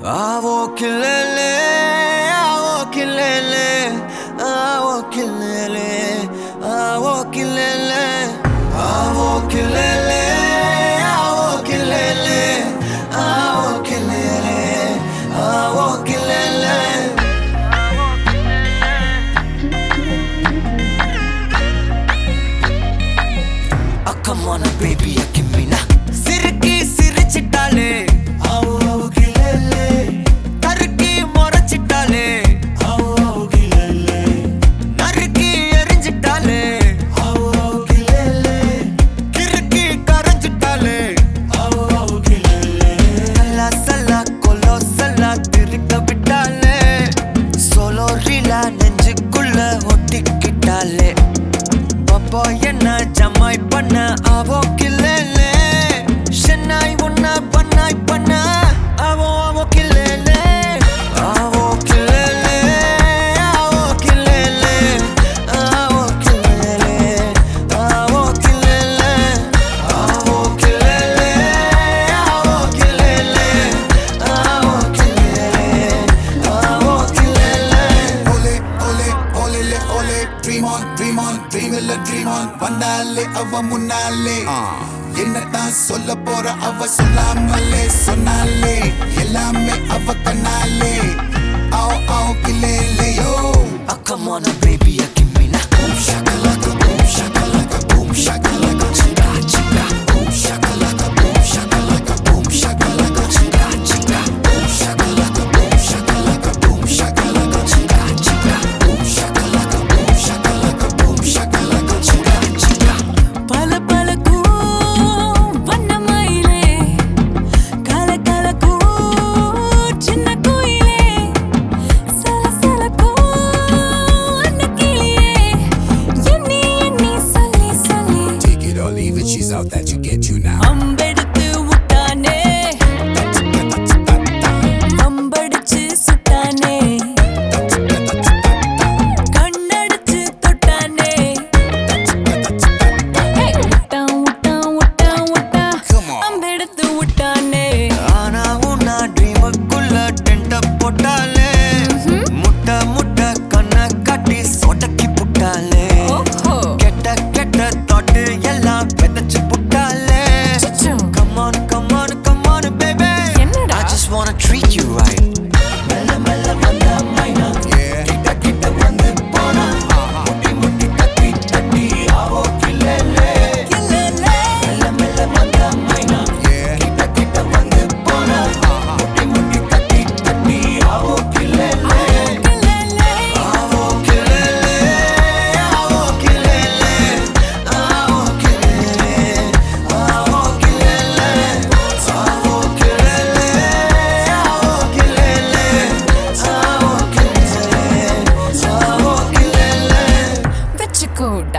Awo kilele, awo kilele, awo kilele, awo kilele, awo kilele, awo kilele, awo kilele, awo kilele. Oh, come on, baby, give me na. Sirki sirichitale. Enna jamai panna avo kilele shenai unna banai panna avo kilele avo kilele avo kilele avo kilele avo kilele avo kilele avo kilele avo kilele avo kilele ole ole ole le ole dream on dream on dream on வந்தாலே அவ முன்னாலே என்னதான் சொல்ல போற அவ சொல்லாமலே சொன்னாலே எல்லாமே அவ கண்ணாலே ஆவ் ஆவ் கிலேலையோ Oh come on baby give me na boom shakalaka boom shakalaka boom shakalaka chica chica boom shakalaka boom shakalaka boom shakalaka chica chica boom shakalaka boom shakalaka boom shakalaka chica chica boom shakalaka boom shakalaka boom shakalaka chica chica pala pala ku vannamaile kala kala ku chinna kuile sala sala ku annakiliye yenni yenni salli salli take it or leave it she's out that you get you now ambeduthu uttane ambadichu suttane kannadichu tottane hey utta utta utta utta Come on. ambeduthu uttane ஆனா உன்னா ட்ரீமுக்குள்ள டென்ட போட்டாலே முட்டை முட்டை கண்ணை காட்டி சொடக்கி புட்டாலே ஓஹோ கெட்ட கெட்ட தாட்டு எல்லாம் விதைச்சு புட்டாலே அச்சோ. Come on, come on, come on, baby. என்னடா? I just wanna treat you right. மெல்ல மெல்ல வந்த மைனா yeah கிட்ட கிட்ட வந்து போனா முட்டி முட்டி தட்டி தட்டி ஆவோ கில்லேலே கில்லலே மெல்ல மெல்ல வந்த மைனா yeah கிட்ட கிட்ட வந்து போனா முட்டி முட்டி தட்டி தட்டி ஆவோ கில்லேலே கில்லலே ஆவோ கில்லேலே ஆவோ கில்லேலே ஆவோ கில்லேலே ஆவோ கில்லேலே ஆவோ கில்லேலே ஆவோ கில்லேலே ஆவோ கில்லேலே ஆவோ கில்லேலே வெச்சுக்கோ